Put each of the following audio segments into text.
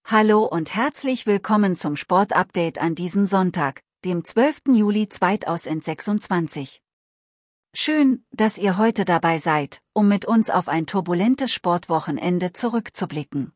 Hallo und herzlich willkommen zum Sportupdate an diesem Sonntag, dem 12. Juli 2026. Schön, dass ihr heute dabei seid, um mit uns auf ein turbulentes Sportwochenende zurückzublicken.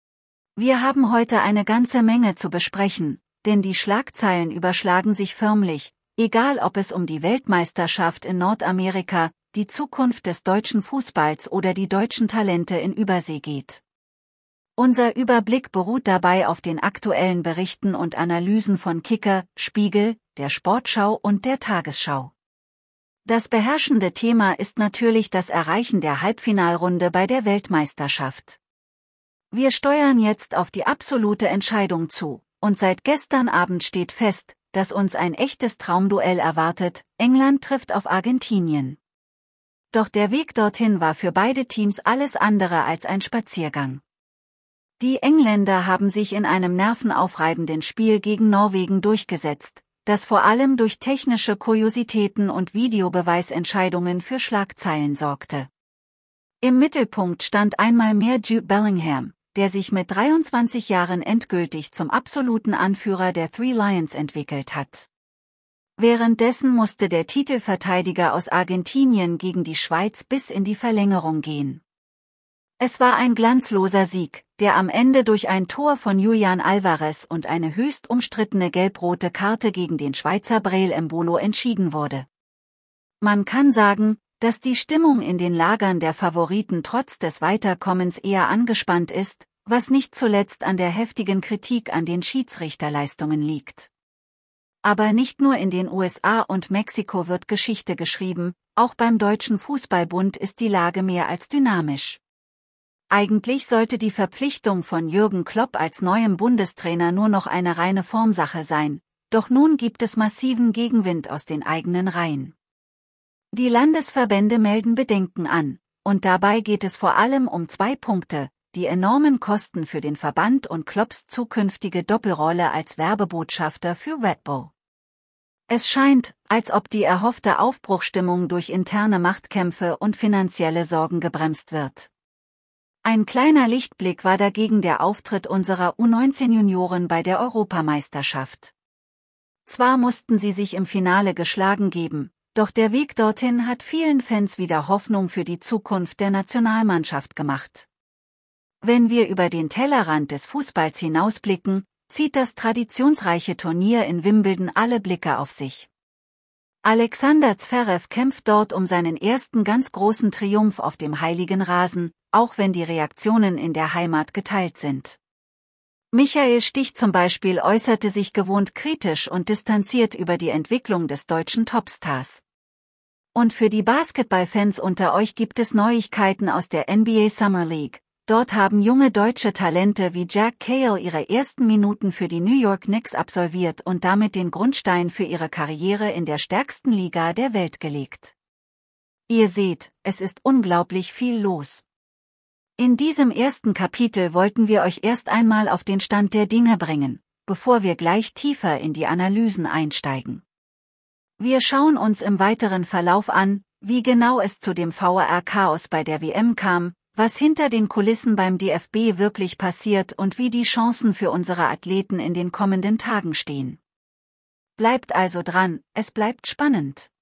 Wir haben heute eine ganze Menge zu besprechen, denn die Schlagzeilen überschlagen sich förmlich, egal ob es um die Weltmeisterschaft in Nordamerika, die Zukunft des deutschen Fußballs oder die deutschen Talente in Übersee geht. Unser Überblick beruht dabei auf den aktuellen Berichten und Analysen von Kicker, Spiegel, der Sportschau und der Tagesschau. Das beherrschende Thema ist natürlich das Erreichen der Halbfinalrunde bei der Weltmeisterschaft. Wir steuern jetzt auf die absolute Entscheidung zu, und seit gestern Abend steht fest, dass uns ein echtes Traumduell erwartet: England trifft auf Argentinien. Doch der Weg dorthin war für beide Teams alles andere als ein Spaziergang. Die Engländer haben sich in einem nervenaufreibenden Spiel gegen Norwegen durchgesetzt, das vor allem durch technische Kuriositäten und Videobeweisentscheidungen für Schlagzeilen sorgte. Im Mittelpunkt stand einmal mehr Jude Bellingham, der sich mit 23 Jahren endgültig zum absoluten Anführer der Three Lions entwickelt hat. Währenddessen musste der Titelverteidiger aus Argentinien gegen die Schweiz bis in die Verlängerung gehen. Es war ein glanzloser Sieg, der am Ende durch ein Tor von Julian Alvarez und eine höchst umstrittene gelb-rote Karte gegen den Schweizer Breel Embolo entschieden wurde. Man kann sagen, dass die Stimmung in den Lagern der Favoriten trotz des Weiterkommens eher angespannt ist, was nicht zuletzt an der heftigen Kritik an den Schiedsrichterleistungen liegt. Aber nicht nur in den USA und Mexiko wird Geschichte geschrieben, auch beim Deutschen Fußballbund ist die Lage mehr als dynamisch. Eigentlich sollte die Verpflichtung von Jürgen Klopp als neuem Bundestrainer nur noch eine reine Formsache sein, doch nun gibt es massiven Gegenwind aus den eigenen Reihen. Die Landesverbände melden Bedenken an, und dabei geht es vor allem um 2 Punkte: die enormen Kosten für den Verband und Klopps zukünftige Doppelrolle als Werbebotschafter für Red Bull. Es scheint, als ob die erhoffte Aufbruchstimmung durch interne Machtkämpfe und finanzielle Sorgen gebremst wird. Ein kleiner Lichtblick war dagegen der Auftritt unserer U19-Junioren bei der Europameisterschaft. Zwar mussten sie sich im Finale geschlagen geben, doch der Weg dorthin hat vielen Fans wieder Hoffnung für die Zukunft der Nationalmannschaft gemacht. Wenn wir über den Tellerrand des Fußballs hinausblicken, zieht das traditionsreiche Turnier in Wimbledon alle Blicke auf sich. Alexander Zverev kämpft dort um seinen ersten ganz großen Triumph auf dem heiligen Rasen, auch wenn die Reaktionen in der Heimat geteilt sind. Michael Stich zum Beispiel äußerte sich gewohnt kritisch und distanziert über die Entwicklung des deutschen Topstars. Und für die Basketballfans unter euch gibt es Neuigkeiten aus der NBA Summer League. Dort haben junge deutsche Talente wie Jack Cahill ihre ersten Minuten für die New York Knicks absolviert und damit den Grundstein für ihre Karriere in der stärksten Liga der Welt gelegt. Ihr seht, es ist unglaublich viel los. In diesem ersten Kapitel wollten wir euch erst einmal auf den Stand der Dinge bringen, bevor wir gleich tiefer in die Analysen einsteigen. Wir schauen uns im weiteren Verlauf an, wie genau es zu dem VAR-Chaos bei der WM kam, was hinter den Kulissen beim DFB wirklich passiert und wie die Chancen für unsere Athleten in den kommenden Tagen stehen. Bleibt also dran, es bleibt spannend.